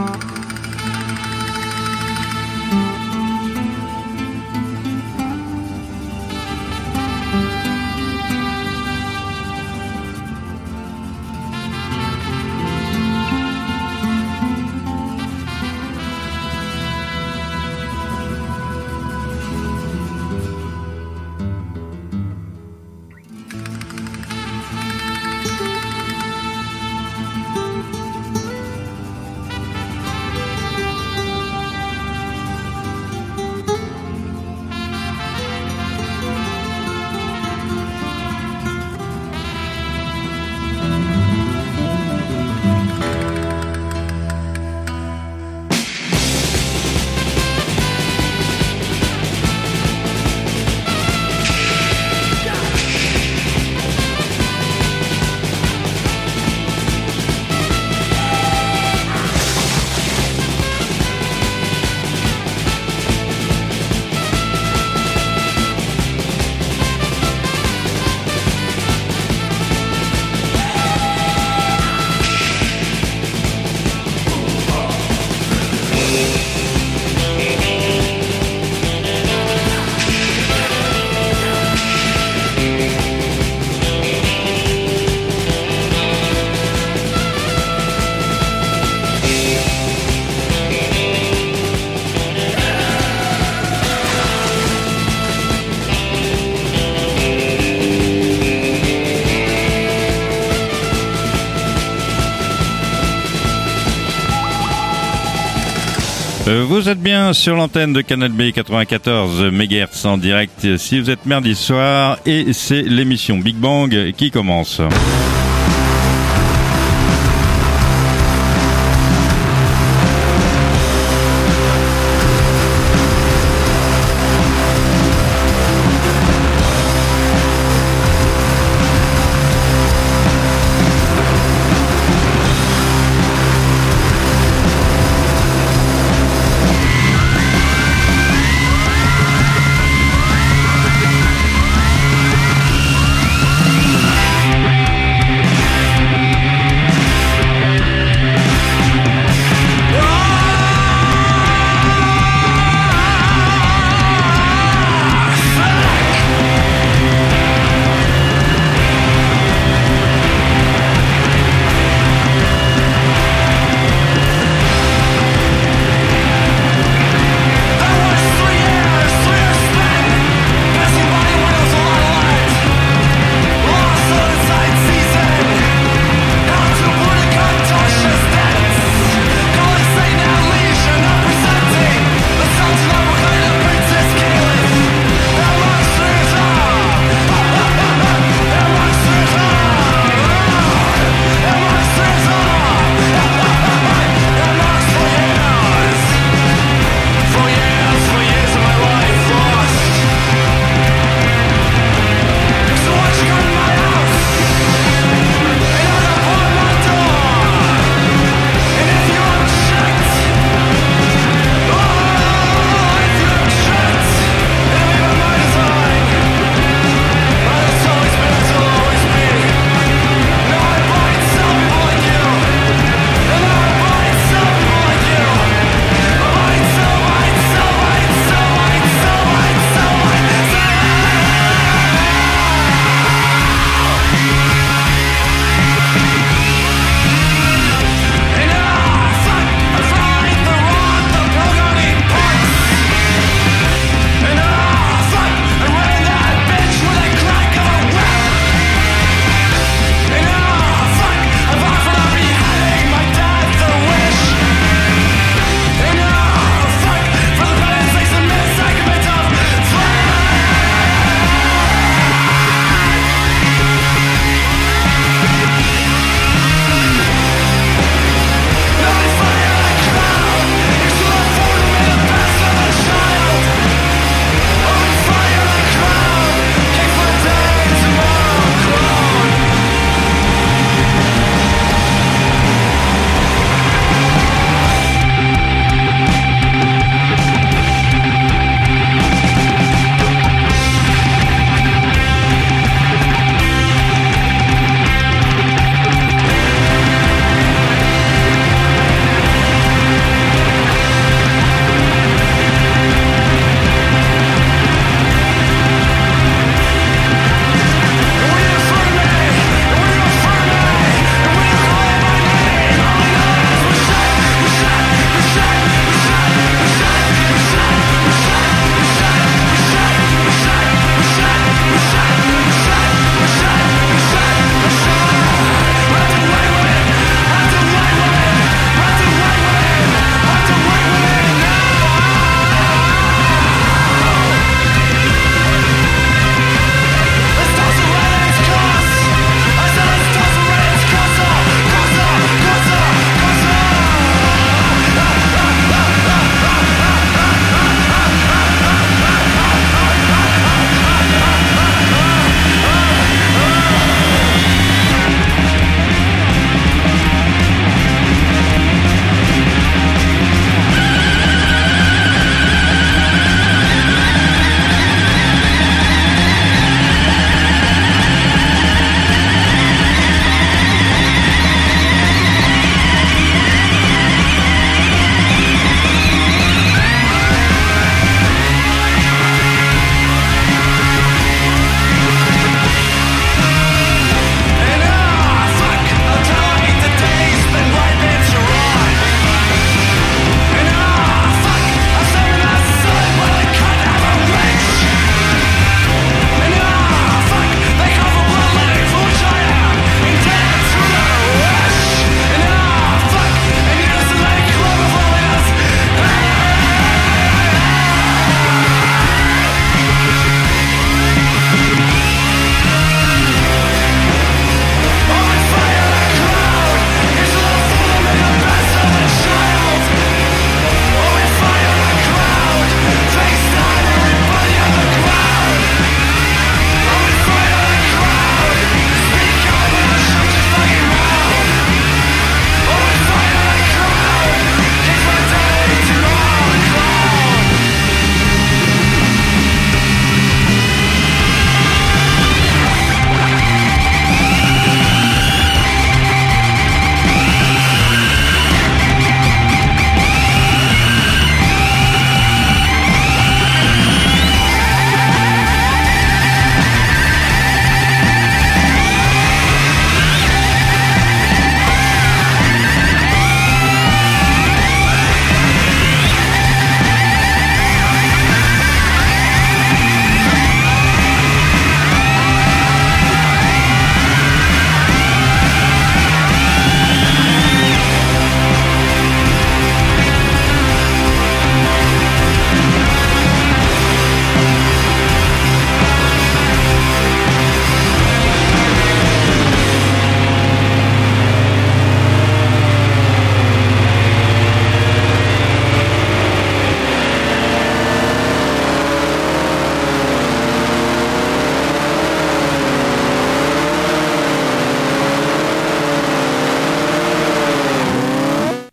Vous êtes bien sur l'antenne de Canal B 94 MHz en direct si vous êtes mardi soir et c'est l'émission Big Bang qui commence.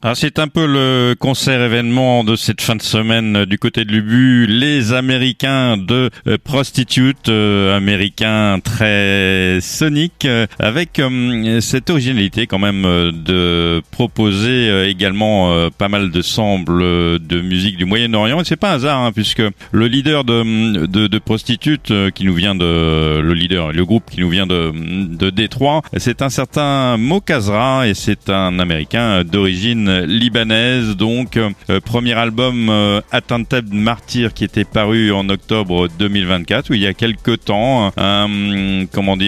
Alors c'est un peu le concert événement de cette fin de semaine du côté de l'Ubu, les Américains de Prostitute, américains très soniques, avec cette originalité quand même de proposer également pas mal de samples de musique du Moyen-Orient. Et c'est pas un hasard, puisque le leader de Prostitute, qui nous vient le groupe qui nous vient de Détroit, c'est un certain Mo Kazra, et c'est un Américain d'origine libanaise. Donc premier album Attempted Martyr qui était paru en octobre 2024, où il y a quelques temps, un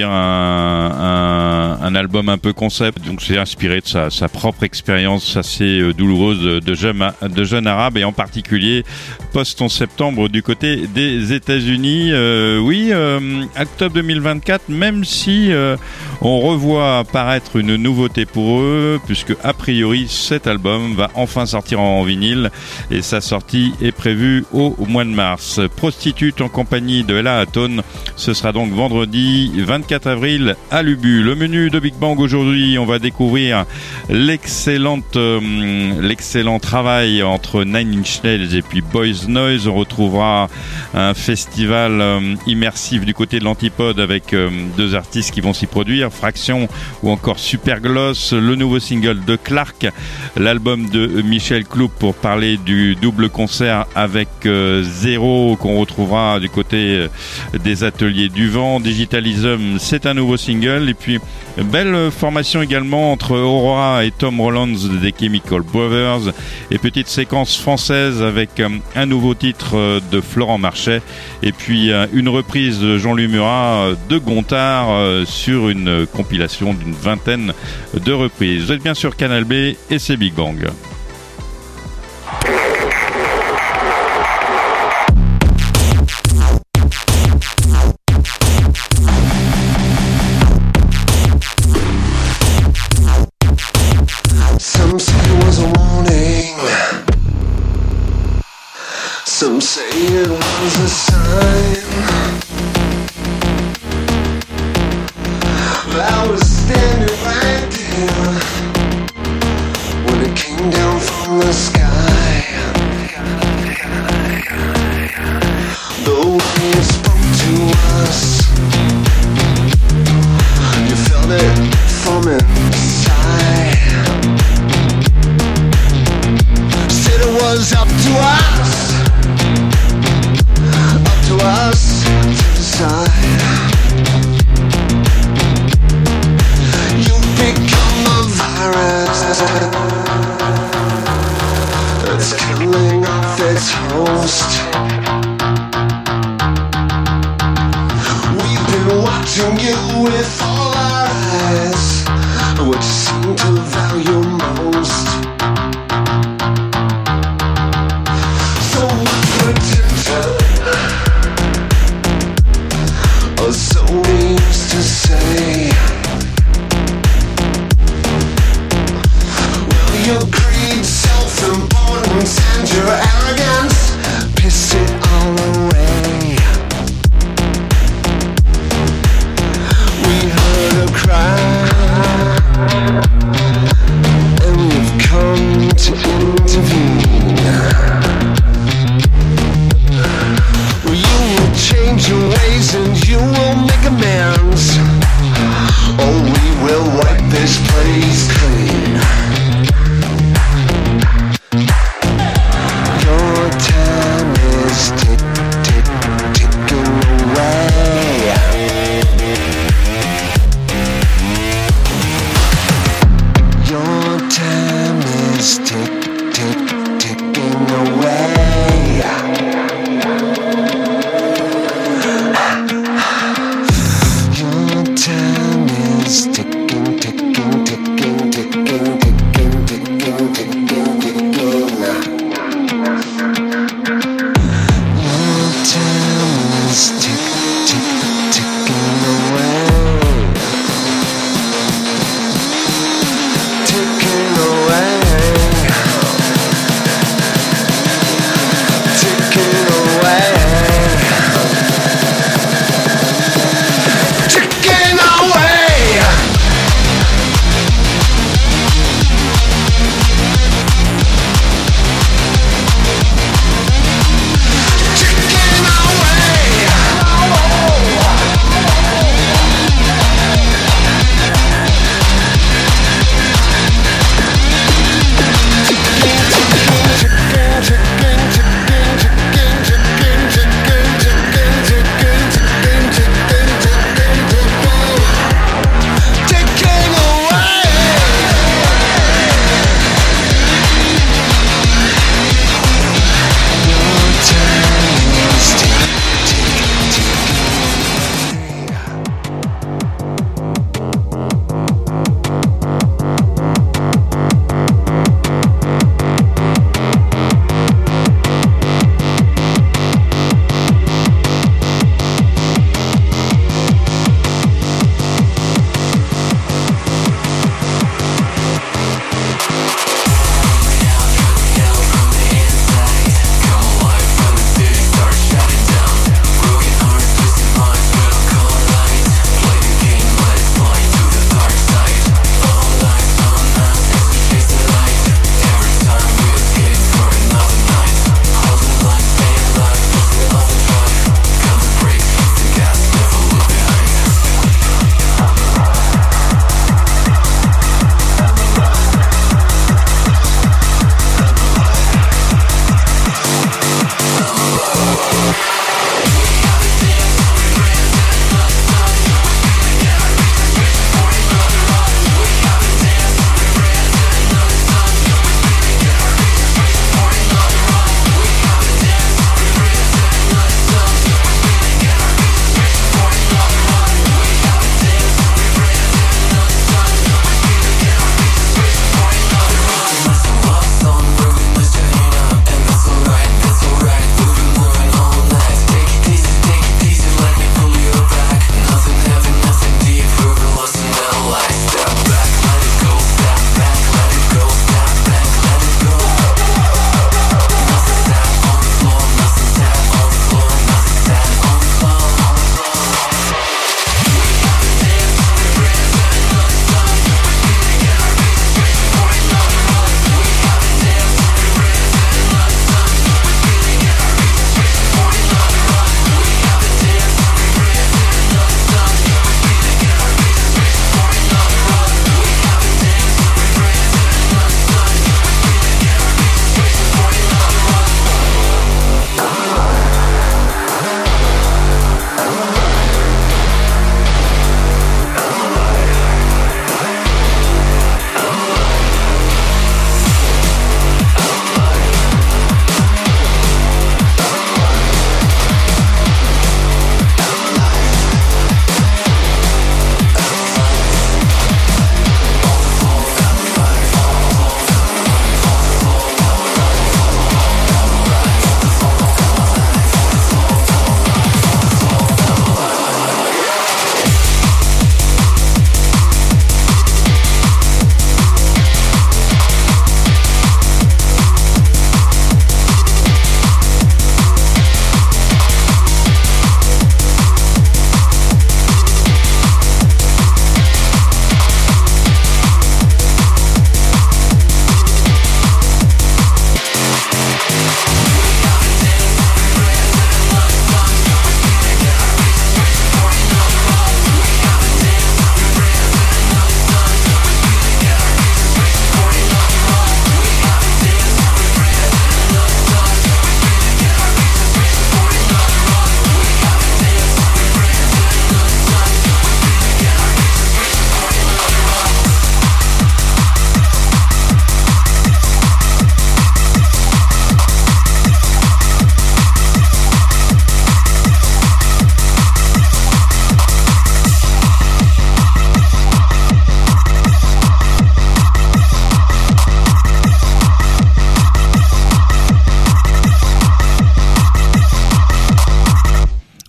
album un peu concept. Donc c'est inspiré de sa propre expérience assez douloureuse de jeunes arabes, et en particulier post-11 septembre du côté des États-Unis. Octobre 2024, même si on revoit apparaître une nouveauté pour eux, puisque a priori cet album va enfin sortir en vinyle, et sa sortie est prévue au mois de mars. Prostitute en compagnie de Ella Hatton, ce sera donc vendredi 24 avril à l'Ubu. Le menu de Big Bang aujourd'hui, on va découvrir l'excellent travail entre Nine Inch Nails et puis Boys Noise. On retrouvera un festival immersif du côté de l'Antipode avec deux artistes qui vont s'y produire, Fraction ou encore Supergloss, le nouveau single de Clark, l'album de Michel Cloup pour parler du double concert avec Zéro qu'on retrouvera du côté des Ateliers du Vent. Digitalism, c'est un nouveau single, et puis belle formation également entre Aurora et Tom Rollins des Chemical Brothers, et petite séquence française avec un nouveau titre de Florent Marchais, et puis une reprise de Jean-Louis Murat de Gontard sur une compilation d'une vingtaine de reprises. Vous êtes bien sur Canal B et c'est Big Bang. Some say it was a warning, some say it was a sign. I was standing right there when it came down from the sky. The way it spoke to us, you felt it from inside. Said it was up to us to decide. You've become a virus that's killing off its host. We've been watching you with all our eyes, what you seem to value most. So much potential, or so we used to say. Well, your greed, self-importance, and your arrogance, piss it all away. We heard a cry, and we've come to intervene. You will change your ways and you will make amends, or we will wipe this place clean. Your time is ticking away. Your time is ticking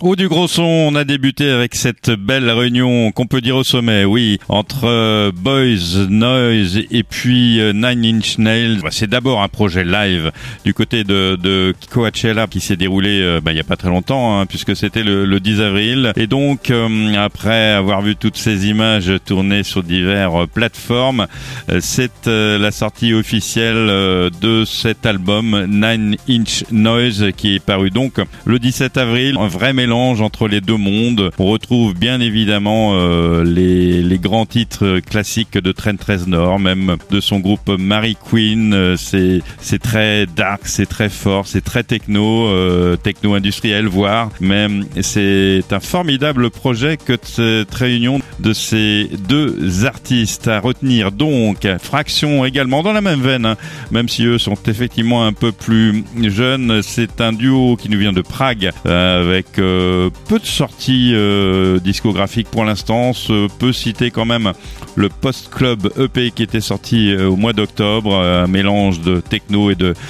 Au du gros son, on a débuté avec cette belle réunion qu'on peut dire au sommet, oui, entre Boys Noise et puis Nine Inch Nails. C'est d'abord un projet live du côté de Coachella qui s'est déroulé il y a pas très longtemps, hein, puisque c'était le 10 avril. Et donc, après avoir vu toutes ces images tournées sur diverses plateformes, c'est la sortie officielle de cet album Nine Inch Noise qui est paru donc le 17 avril. Un vrai mélange entre les deux mondes. On retrouve bien évidemment les grands titres classiques de Trent Reznor, même de son groupe Mary Queen. C'est très dark, c'est très fort, c'est très techno industriel voire. Mais c'est un formidable projet que cette réunion de ces deux artistes. À retenir donc Fraction également dans la même veine, hein, même si eux sont effectivement un peu plus jeunes. C'est un duo qui nous vient de Prague avec peu de sorties discographiques pour l'instant. On peut citer quand même le Post Club EP qui était sorti au mois d'octobre, un mélange de techno et de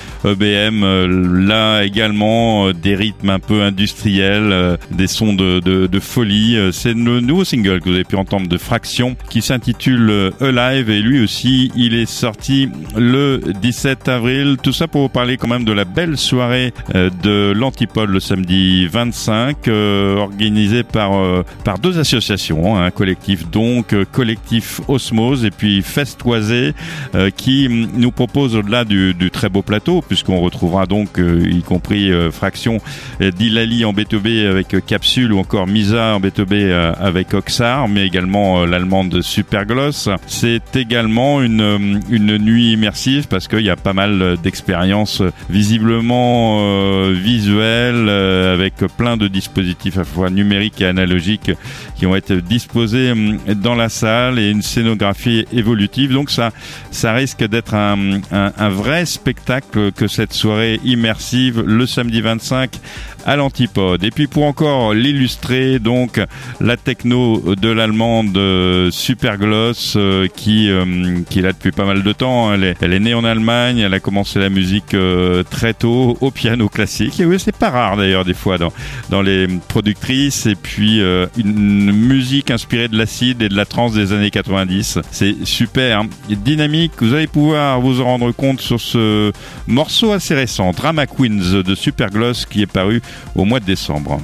EBM. Là également des rythmes un peu industriels, des sons de folie. C'est le nouveau single que vous avez pu entendre de Fraction qui s'intitule Alive, et lui aussi il est sorti le 17 avril. Tout ça pour vous parler quand même de la belle soirée de l'Antipode le samedi 25, organisée par deux associations, un collectif donc, collectif Osmose et puis Festoisé, qui nous propose au-delà du très beau plateau, puisqu'on retrouvera donc y compris Fraction, Dilali en B2B avec Capsule ou encore Misa en B2B avec Oxar, mais également l'allemande Supergloss. C'est également une nuit immersive parce qu'il y a pas mal d'expériences visiblement visuelles avec plein de dispositifs à la fois numériques et analogiques qui vont être disposés dans la salle et une scénographie évolutive. Donc ça risque d'être un vrai spectacle que cette soirée immersive le samedi 25 à l'Antipode. Et puis pour encore l'illustrer, donc la techno de l'allemande Supergloss qui est là depuis pas mal de temps. Elle est née en Allemagne, elle a commencé la musique très tôt au piano classique. Et oui, c'est pas rare d'ailleurs des fois dans les productrices. Et puis une musique inspirée de l'acid et de la trance des années 90. C'est super dynamique. Vous allez pouvoir vous en rendre compte sur ce morceau assez récent, Drama Queens de Supergloss, qui est paru au mois de décembre.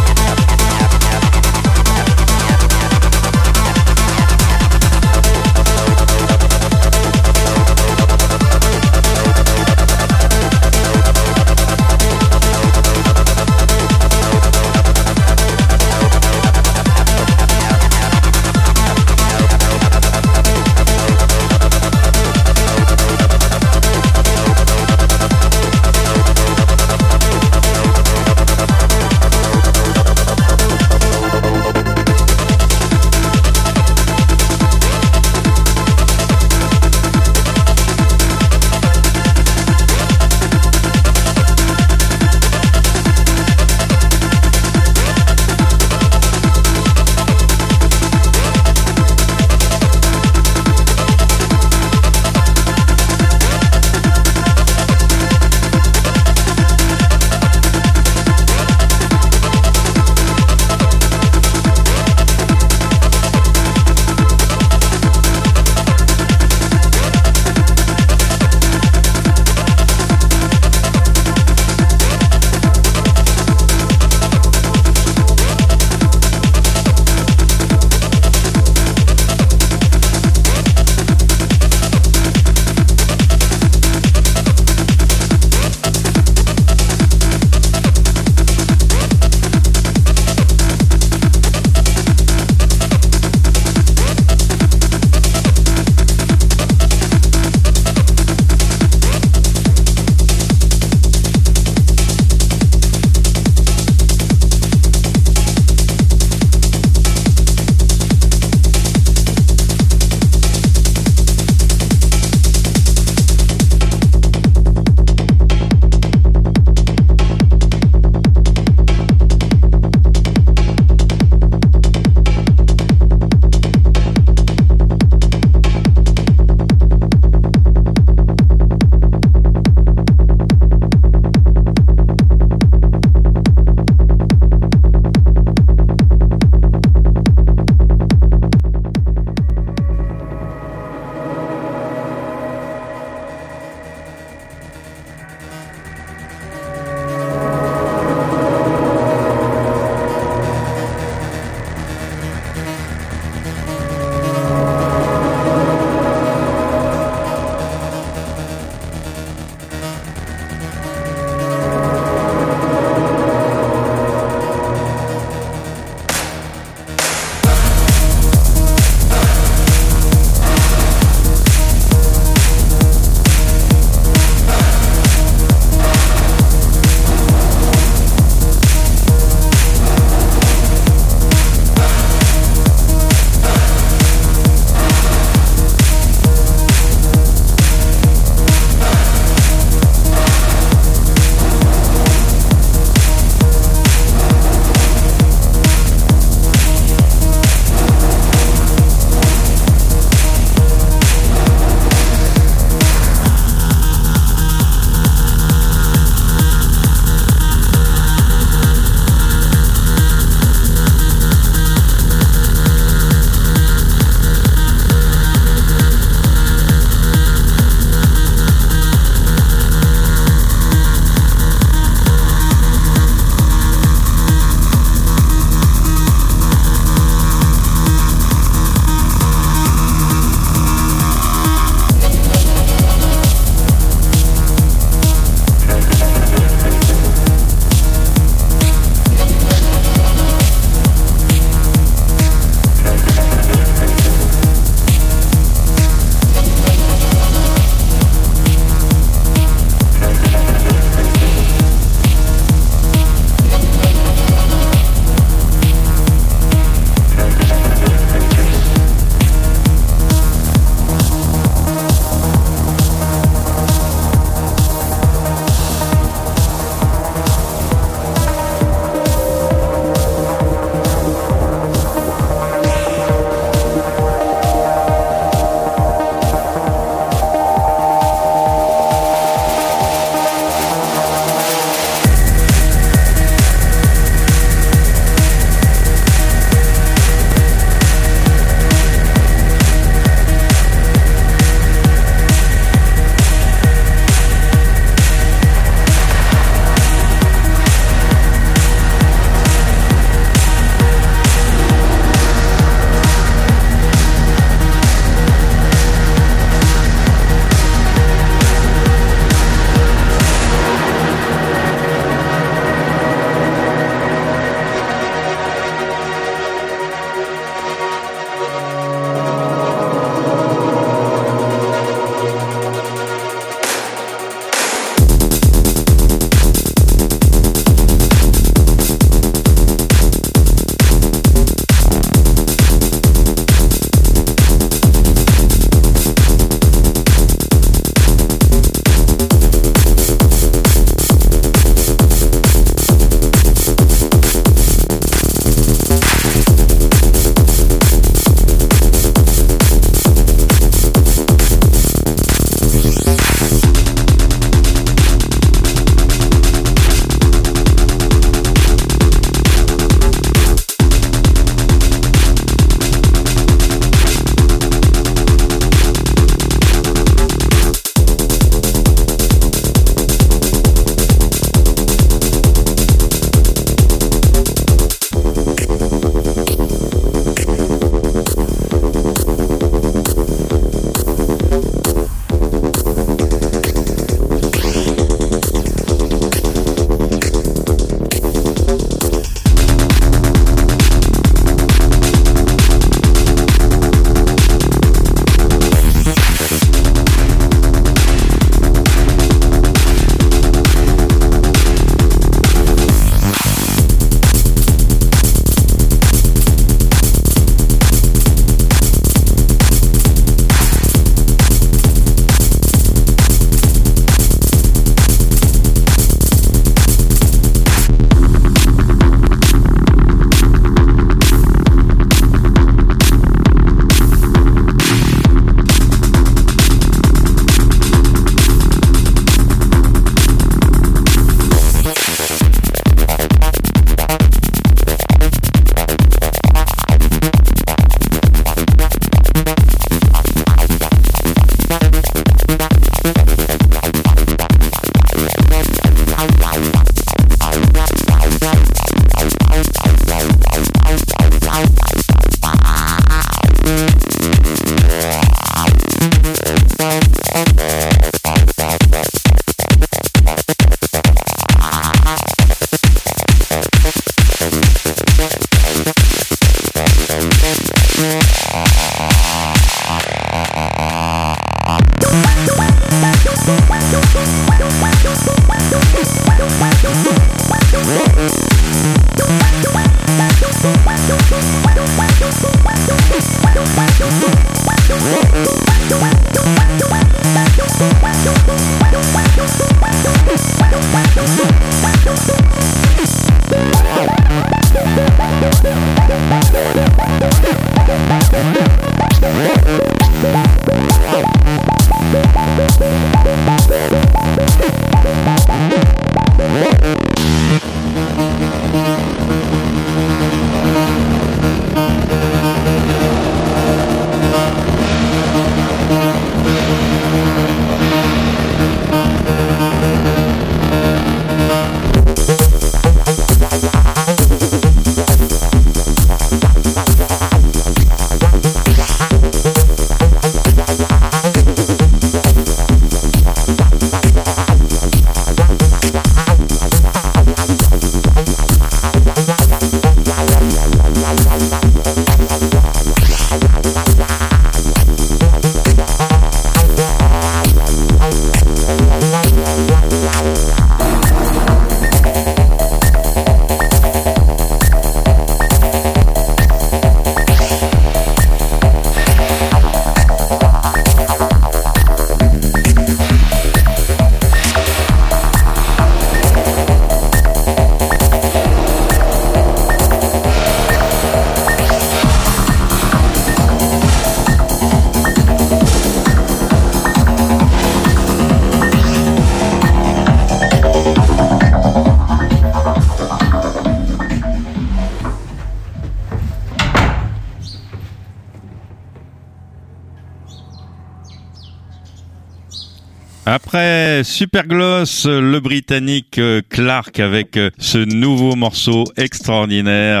Après Supergloss, le Britannique Clark avec ce nouveau morceau extraordinaire,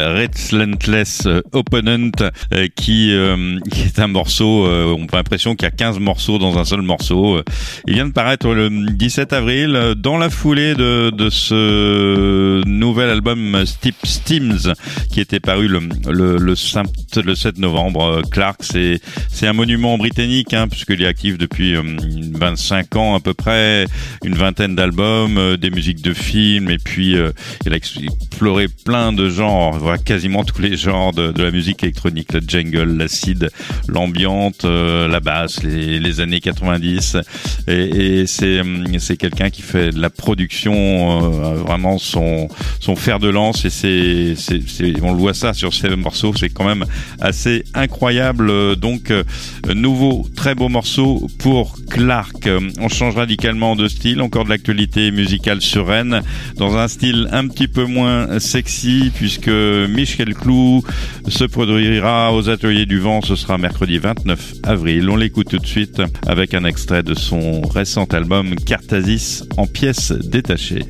Relentless Opponent, qui est un morceau, on a l'impression qu'il y a 15 morceaux dans un seul morceau. Il vient de paraître le 17 avril dans la foulée de ce nouvel album Steams qui était paru le 7 novembre. Clark, c'est un monument britannique, puisqu'il est actif depuis 25 ans à peu près, une vingtaine d'albums, des musiques de films, et puis il a exploré plein de genres, voilà, quasiment tous les genres de la musique électronique, le jungle, l'acid, l'ambiante, la basse, les années 90, et c'est quelqu'un qui fait de la production vraiment son fer de lance, et on le voit ça sur ces morceaux, c'est quand même assez incroyable. Donc nouveau très beau morceau pour Clark. On change radicalement de style, encore de l'actualité musicale sur Rennes, dans un style un petit peu moins sexy, puisque Michel Clou se produira aux Ateliers du Vent, ce sera mercredi 29 avril. On l'écoute tout de suite avec un extrait de son récent album Cartasis en pièces détachées.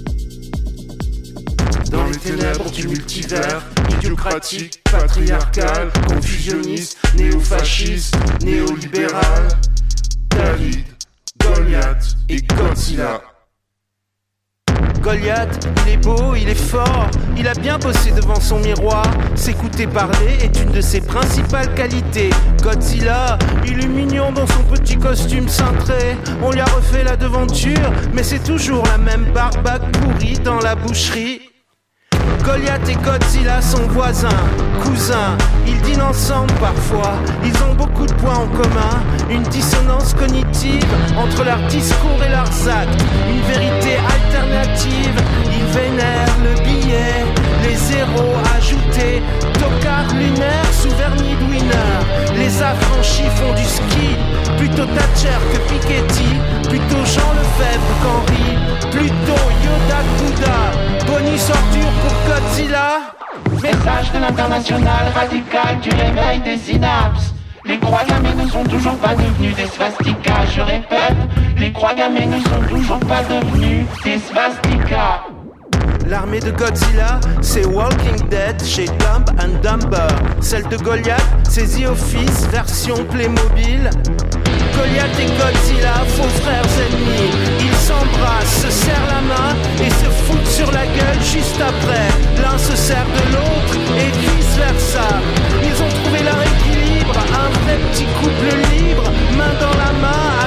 Dans les ténèbres du multivers, idiocratique, patriarcal, confusionniste, néofasciste, néolibéral, David, Goliath et Godzilla. Goliath, il est beau, il est fort, il a bien bossé devant son miroir. S'écouter parler est une de ses principales qualités. Godzilla, il est mignon dans son petit costume cintré. On lui a refait la devanture, mais c'est toujours la même barbaque pourrie dans la boucherie. Goliath et Godzilla sont voisins, cousins, ils dînent ensemble parfois. Ils ont beaucoup de points en commun, une dissonance cognitive entre leur discours et leurs actes, une vérité alternative. Ils vénèrent le billet, les zéros ajoutés, tocard lunaire sous vernis de winner. Les affranchis font du ski, plutôt Thatcher que Piketty, plutôt Jean Lefebvre qu'Henri, plutôt Yoda que Bouddha. Bonus ordure pour Godzilla. Message de l'international radical du réveil des synapses. Les croix gammées ne sont toujours pas devenues des swastikas. Je répète, les croix gammées ne sont toujours pas devenues des swastikas. L'armée de Godzilla, c'est Walking Dead chez Dumb and Dumber. Celle de Goliath, c'est The Office version Playmobil. Goliath et Godzilla, faux frères ennemis. Ils s'embrassent, se serrent la main et se foutent sur la gueule juste après. L'un se sert de l'autre et vice versa. Ils ont trouvé leur équilibre, un vrai petit couple libre, main dans la main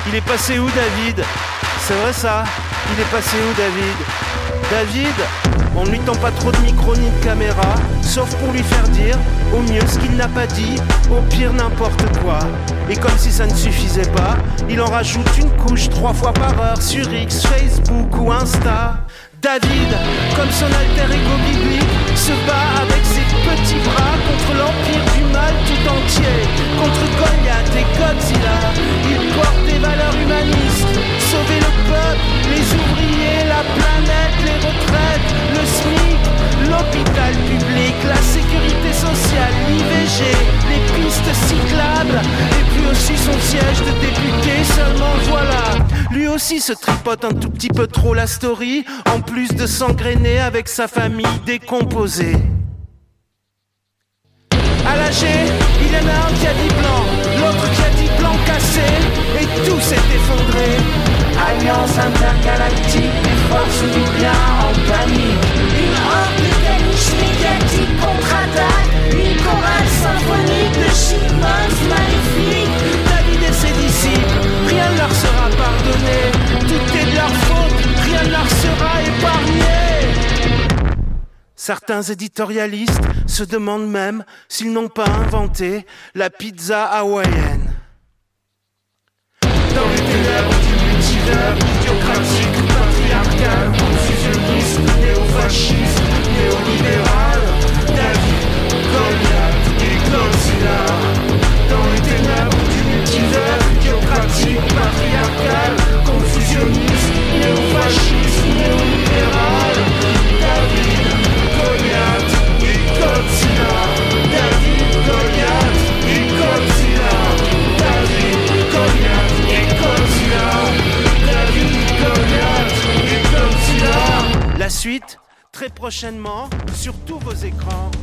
Il est passé où David? C'est vrai ça? Il est passé où David? David, on ne lui tend pas trop de micro ni de caméra, sauf pour lui faire dire au mieux ce qu'il n'a pas dit, au pire n'importe quoi. Et comme si ça ne suffisait pas, il en rajoute une couche 3 fois par heure sur X, Facebook ou Insta. David, comme son alter ego biblique, se bat avec ses petits bras contre l'empire du mal tout entier, contre Goliath et Godzilla. Il porte des valeurs humanistes, sauver le peuple, les ouvriers, la planète, les retraites, le SMIC, l'hôpital public, la sécurité sociale, l'IVG, les pistes cyclables, et puis aussi son siège de député. Seulement voilà, lui aussi se tripote un tout petit peu trop la story, en plus de s'engrainer avec sa famille décomposée. À l'AG, il y en a un qui a dit blanc, l'autre qui a dit blanc cassé, et tout s'est effondré. Alliance intergalactique, les forces du bien en panique. Une horde de caniches médiatiques contre-attaque, une chorale symphonique de chipmunks maléfiques. David et ses disciples, rien ne leur sera pardonné, tout est de leur faute, rien ne leur sera épargné. Certains éditorialistes se demandent même s'ils n'ont pas inventé la pizza hawaïenne. Dans les ténèbres du multivers, idiocratique, patriarcal, confusionniste, néofasciste, néolibéral, David, Goliath et Godzilla. Dans les ténèbres du multivers, idiocratique, patriarcal, confusionniste, néofasciste, néolibéral, David, Goliath et Godzilla. David, Goliath et Godzilla. David, Goliath et Godzilla. David, Goliath et Godzilla. La suite, très prochainement, sur tous vos écrans.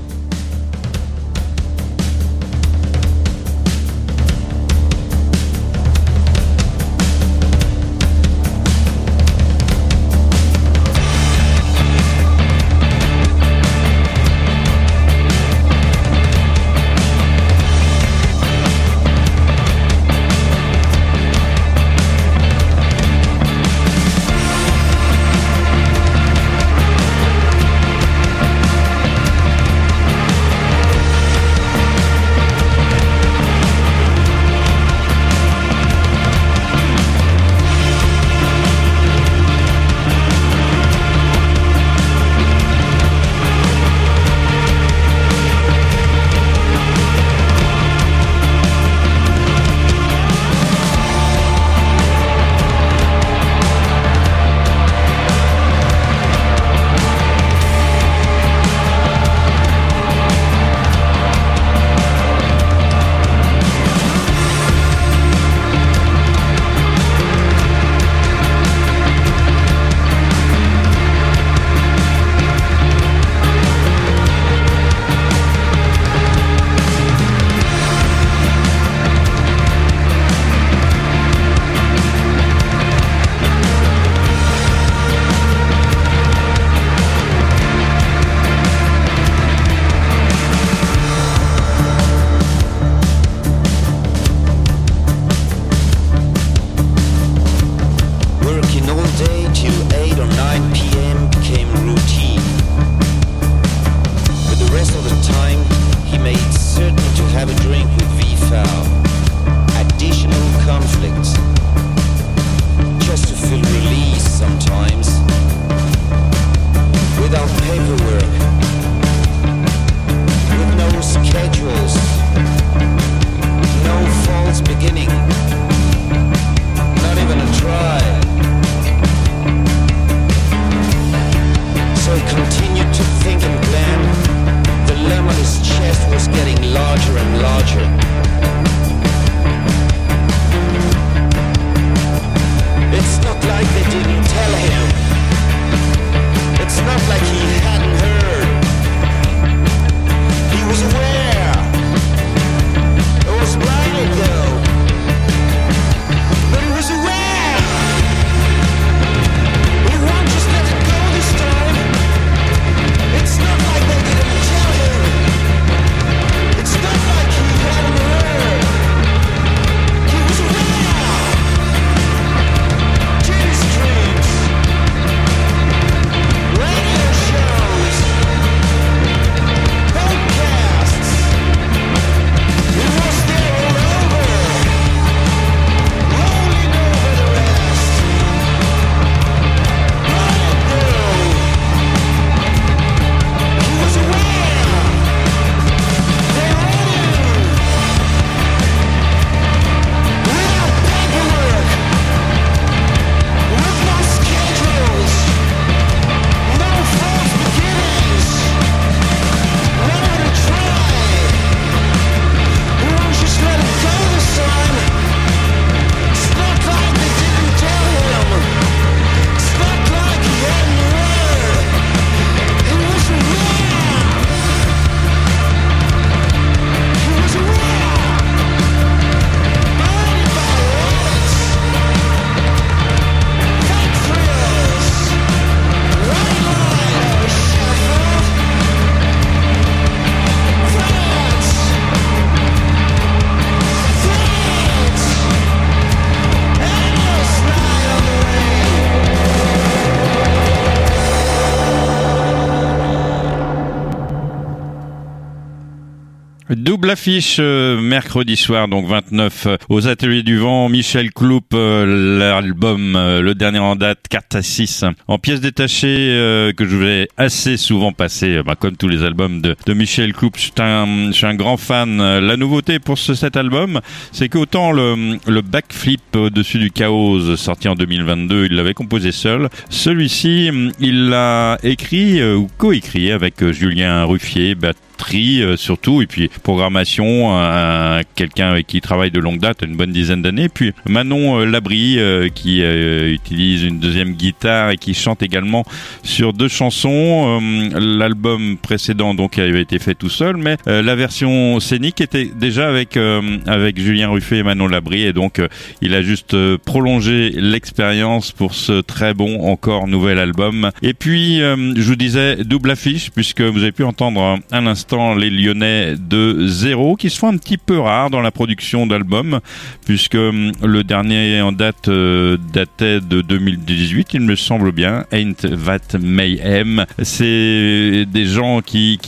Double affiche mercredi soir, donc 29, aux Ateliers du Vent. Michel Cloup, l'album, le dernier en date, 4-6, en pièces détachées, que je vais assez souvent passer, comme tous les albums de Michel Cloup. Je suis un grand fan. La nouveauté pour cet album, c'est qu'autant le backflip au-dessus du chaos, sorti en 2022, il l'avait composé seul. Celui-ci, il l'a écrit ou coécrit avec Julien Ruffier, surtout, et puis programmation, quelqu'un avec qui il travaille de longue date, une bonne dizaine d'années, puis Manon Labrie qui utilise une deuxième guitare et qui chante également sur 2 chansons. L'album précédent donc avait été fait tout seul, mais la version scénique était déjà avec Julien Ruffet et Manon Labrie, et donc il a juste prolongé l'expérience pour ce très bon encore nouvel album. Et puis je vous disais double affiche, puisque vous avez pu entendre un instant les Lyonnais de Zéro, qui se font un petit peu rares dans la production d'albums, puisque le dernier en date datait de 2018, il me semble bien. Ain't That Mayhem. C'est des gens qui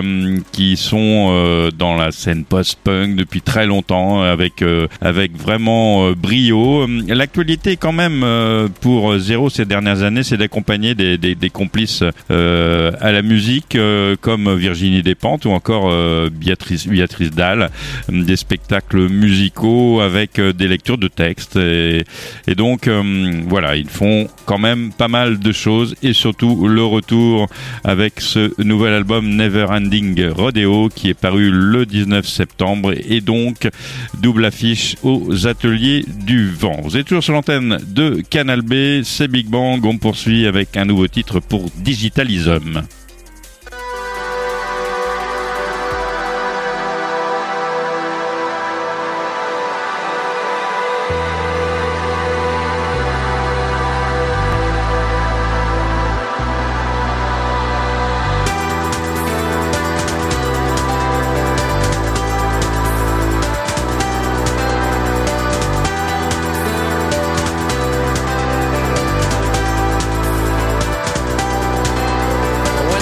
sont dans la scène post-punk depuis très longtemps, avec vraiment brio. L'actualité quand même pour Zéro ces dernières années, c'est d'accompagner des complices à la musique, comme Virginie Despentes ou encore Béatrice Dalle, des spectacles musicaux avec des lectures de textes, et donc voilà, ils font quand même pas mal de choses, et surtout le retour avec ce nouvel album Never Ending Rodeo qui est paru le 19 septembre, et donc double affiche aux Ateliers du Vent. Vous êtes toujours sur l'antenne de Canal B, c'est Big Bang. On poursuit avec un nouveau titre pour Digitalism. When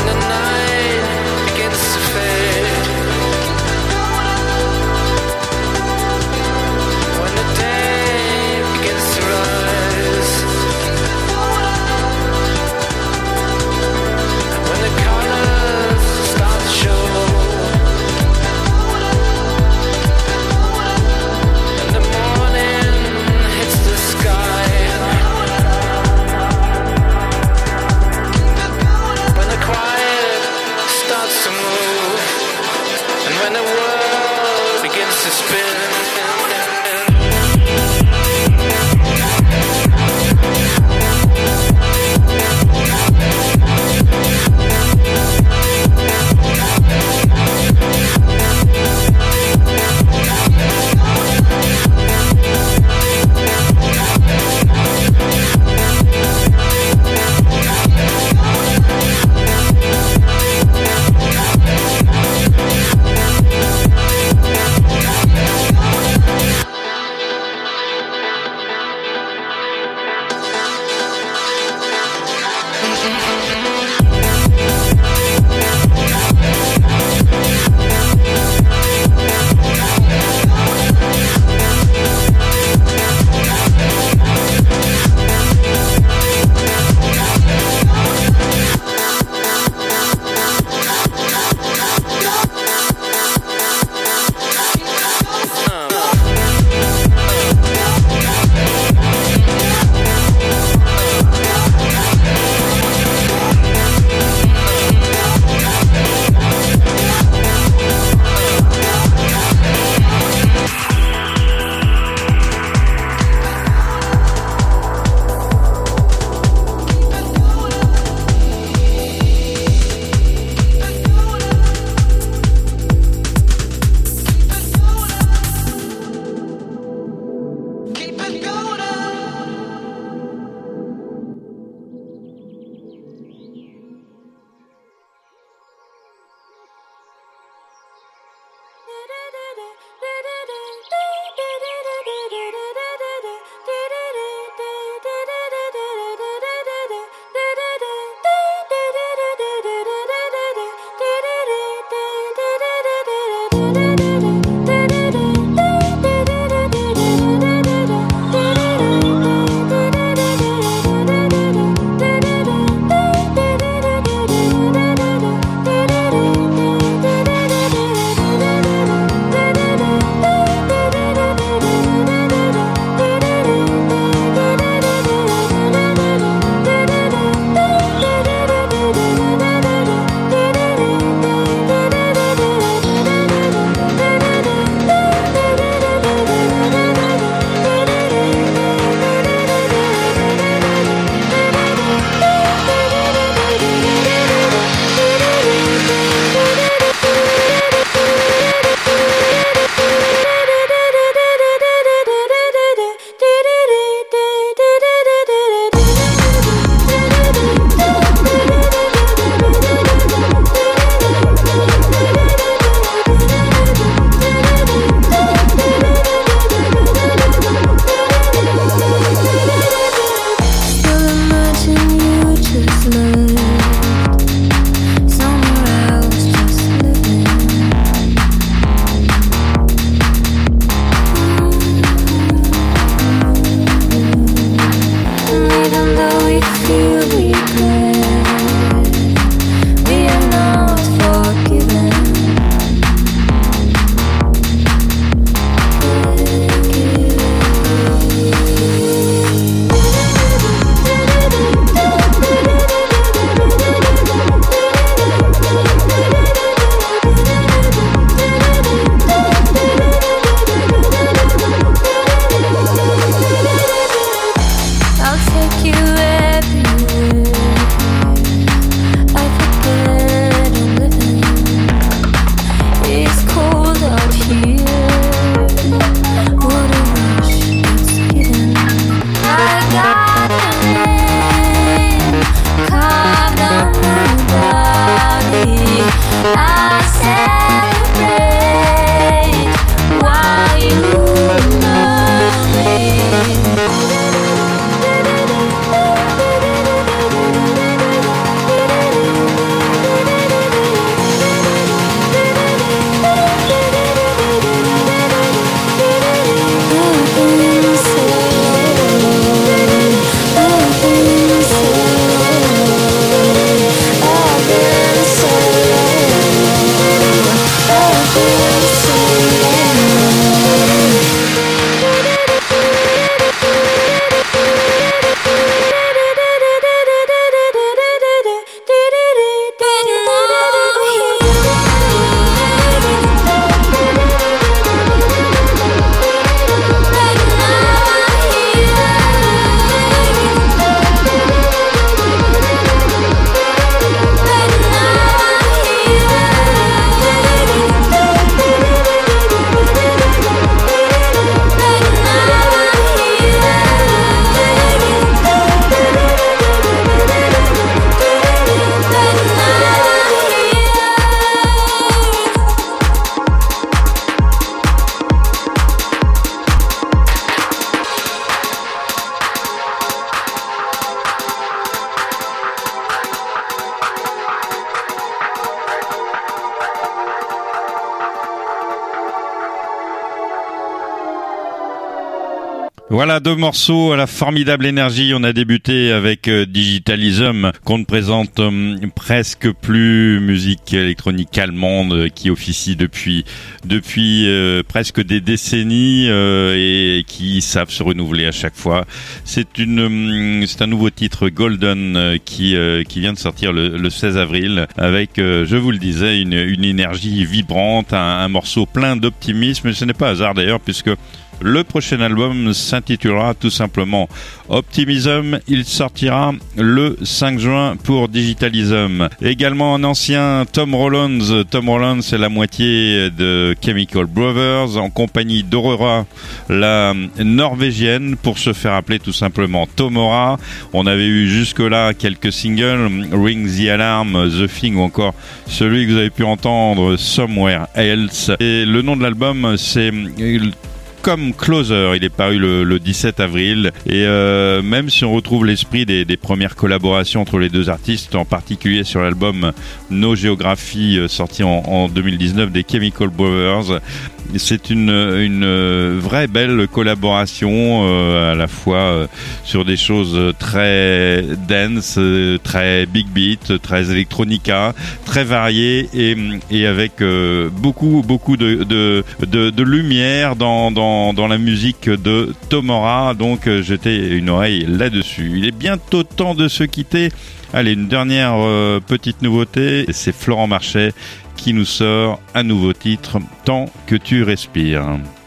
Voilà 2 morceaux à la formidable énergie. On a débuté avec Digitalism, qu'on ne présente presque plus, musique électronique allemande qui officie depuis presque des décennies et qui savent se renouveler à chaque fois. C'est un nouveau titre, Golden, qui vient de sortir le 16 avril avec, je vous le disais, une énergie vibrante, un morceau plein d'optimisme. Ce n'est pas hasard d'ailleurs, puisque le prochain album s'intitulera tout simplement Optimism. Il sortira le 5 juin pour Digitalism. Également un ancien Tom Rollins. Tom Rollins est la moitié de Chemical Brothers en compagnie d'Aurora, la norvégienne, pour se faire appeler tout simplement Tomora. On avait eu jusque-là quelques singles, Ring the Alarm, The Thing ou encore celui que vous avez pu entendre, Somewhere Else. Et le nom de l'album, c'est Come Closer. Il est paru le 17 avril et même si on retrouve l'esprit des premières collaborations entre les deux artistes, en particulier sur l'album No Geography sorti en 2019 des Chemical Brothers, c'est une vraie belle collaboration à la fois sur des choses très dance, très big beat, très electronica, très variées et avec beaucoup de lumière dans la musique de Tomora. Donc jetez une oreille là-dessus. Il est bientôt temps de se quitter. Allez, une dernière petite nouveauté, c'est Florent Marchais qui nous sort un nouveau titre, Tant que tu respires.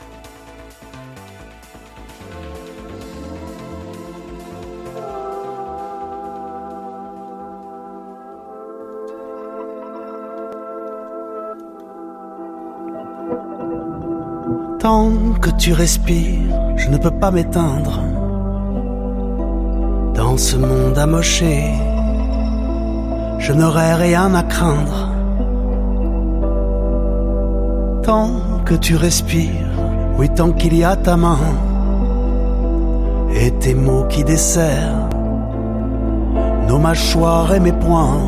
Tant que tu respires, je ne peux pas m'éteindre dans ce monde amoché. Je n'aurai rien à craindre. Tant que tu respires, oui, tant qu'il y a ta main et tes mots qui desserrent nos mâchoires et mes poings.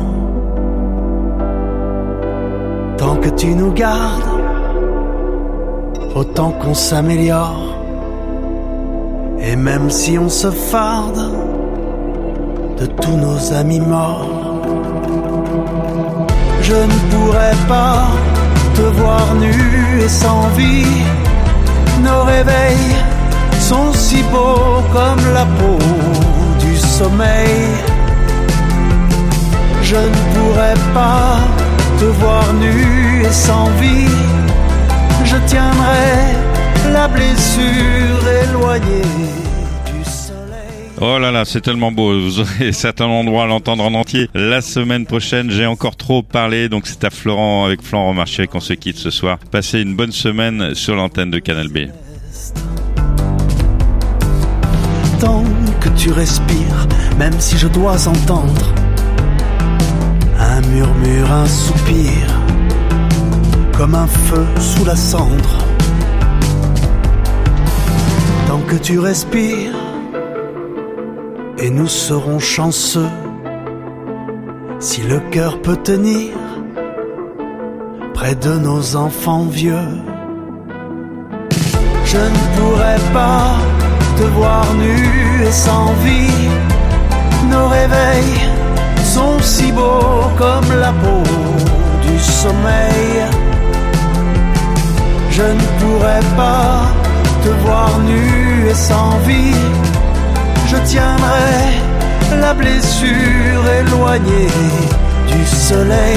Tant que tu nous gardes, autant qu'on s'améliore. Et même si on se farde de tous nos amis morts, je ne pourrais pas te voir nu et sans vie. Nos réveils sont si beaux comme la peau du sommeil. Je ne pourrais pas te voir nu et sans vie. Je tiendrai la blessure éloignée du soleil. Oh là là, c'est tellement beau. Vous aurez certainement droit à l'entendre en entier la semaine prochaine. J'ai encore trop parlé, donc c'est avec Florent Marchais qu'on se quitte ce soir. Passez une bonne semaine sur l'antenne de Canal B. Tant que tu respires, même si je dois entendre un murmure, un soupir, comme un feu sous la cendre. Tant que tu respires, et nous serons chanceux si le cœur peut tenir près de nos enfants vieux. Je ne pourrais pas te voir nu et sans vie. Nos réveils sont si beaux comme la peau du sommeil. Je ne pourrais pas te voir nu et sans vie. Je tiendrai la blessure éloignée du soleil.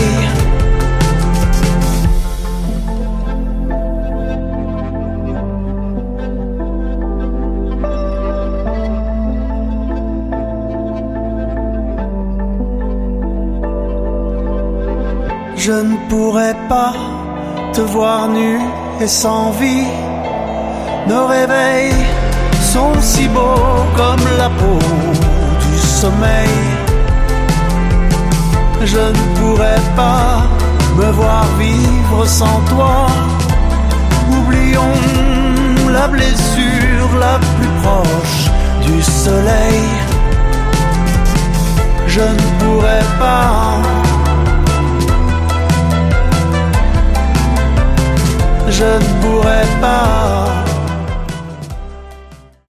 Je ne pourrais pas te voir nu et sans vie. Nos réveils sont si beaux comme la peau du sommeil. Je ne pourrais pas me voir vivre sans toi. Oublions la blessure la plus proche du soleil. Je ne pourrais pas. Je ne pourrais pas.